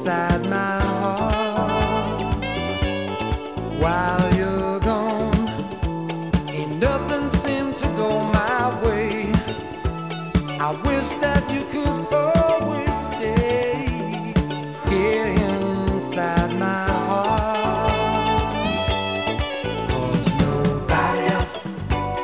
inside my heart. While you're gone, ain't nothing seemed to go my way. I wish that